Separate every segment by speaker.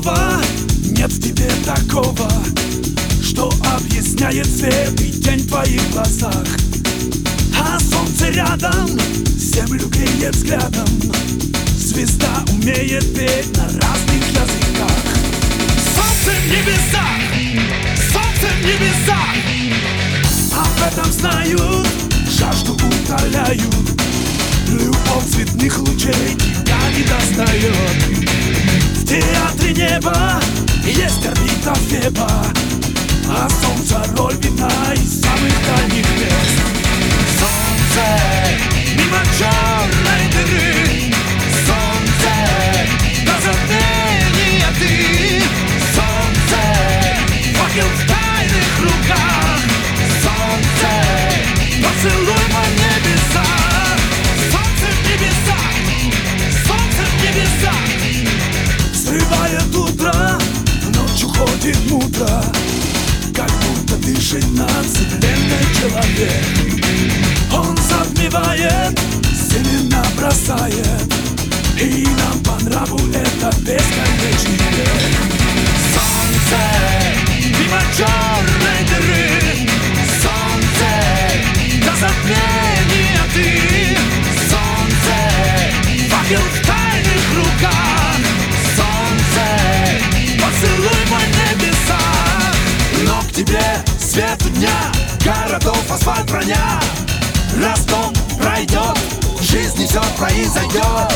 Speaker 1: слова, нет в тебе такого, что объясняет свет и тень в твоих глазах. А солнце рядом землю греет взглядом, звезда умеет петь на разных языках. Солнце в небесах, солнце в небесах, об этом знают, жажду утоляют. Любовь цветных лучей тебя не достает. В театре неба есть орбита Феба, а солнце роль видна из самых дальних мест. Солнце мимо черной дыры, солнце до затмения ты. Солнце факел в тайных руках, солнце поцелуй по небесах. Солнце в небесах, солнце в небесах, срывает утро, ночью ходит мудро, как будто дышит над вселенной человек. Он затмевает, семена бросает, и нам по нраву это бесконечный век. Солнце мимо черной дыры, солнце до затмения ты. Солнце факел в тайных руках, солнце поцелуй по небесах. Но к тебе свету дня, городов асфальт броня. Ростом пройдет, в жизни все произойдет.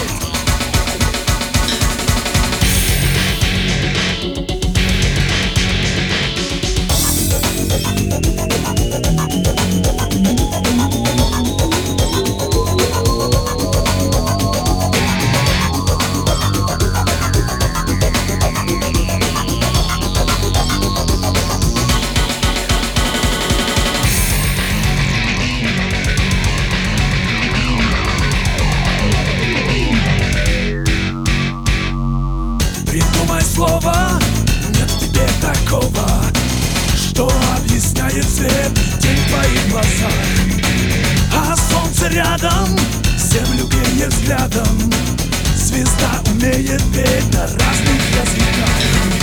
Speaker 1: Слова, нет в тебе такого, что объясняет свет и тень в твоих глазах. А солнце рядом землю греет взглядом, звезда умеет петь на разных языках.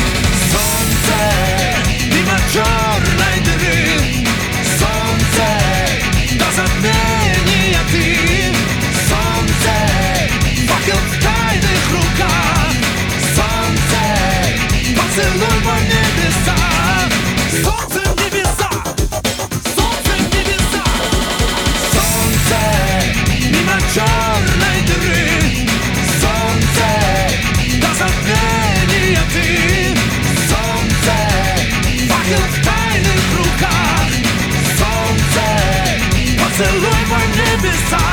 Speaker 1: Солнце мимо черной дыры, солнце до затмения ты. Солнце факел в тайных руках, поцелуй по небесах. Солнце в небесах, солнце в небесах, солнце мимо черной дыры, солнце до затмения ты. Солнце факел в тайных руках, солнце поцелуй по небесах.